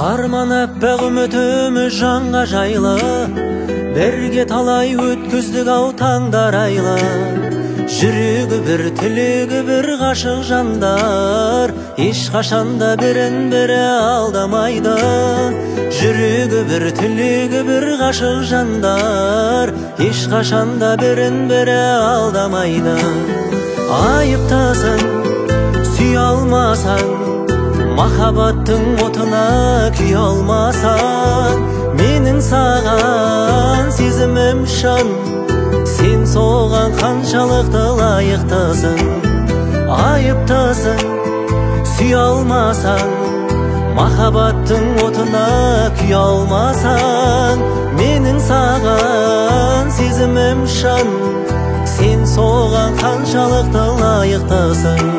арман аппақ үмітіміз жанға жайлы, бірге талай өткіздік ау таңдар айлы. Жүрегі бір, тілегі бір ғашық жандар, ешқашанда бірін-бірі алдамайды. Жүрегі бір, тілегі бір ғашық жандар, ешқашанда бірін-бірі алдамайды. Айыптасың, сүйе алмасаң, махаббаттың отына күйе алмасаң, менің саған сезімім шын, сен соған қаншалықты лайықтысың. Айыптысың, сүйе алмасаң, махаббаттың отына күйе алмасаң, менің саған сезімім шын, сен соған қаншалықты лайықтысың.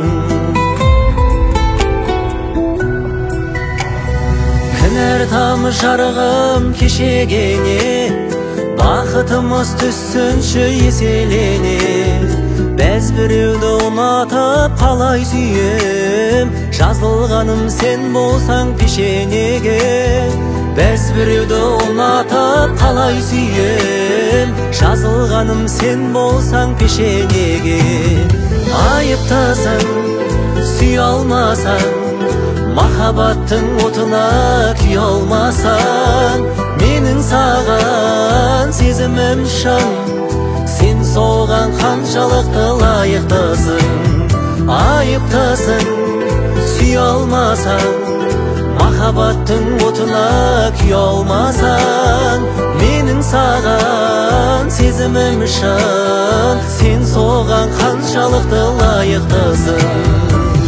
Кінәр тамы жарығым кешегене, бақытымыз түссінші еселене. Бәз біреуді ұнатып қалай сүйем, жазылғаным сен болсаң пешенеге. Бәз біреуді ұнатып қалай сүйем, жазылғаным сен болсаң пешенеге. Айыптысың, сүйе алмасаң, махаббаттың отына күйе алмасаң, менің саған сезімім шын, сен соған қаншалықты лайықтысың. Айыптысың, сүйе алмасаң, махаббаттың отына күйе алмасаң, менің саған сезімім шын, сен соған қаншалықты лайықтысың.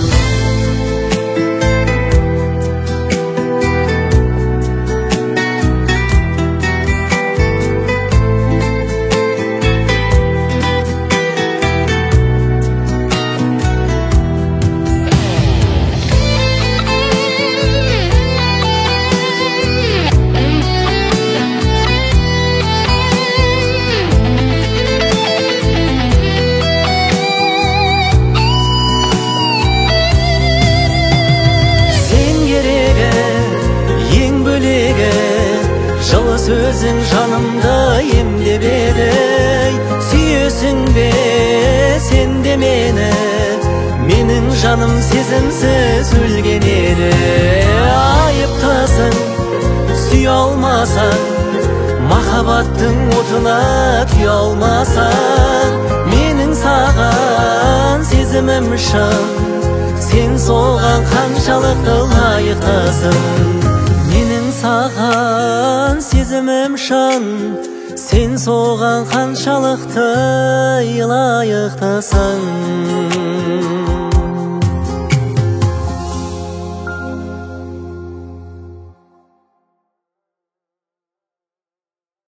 Жылы сөзің жанымды емдеп еді, сүйесің бе сен де мені, менің жаным сезімсіз өлген еді. Айыптысың, сүйе алмасаң, махаббаттың отына күйе алмасаң, менің саған сезімім шын, сен соған қаншалықты лайықтысың. Менің саған сезімім шын, сен соған қаншалықты лайықтысың.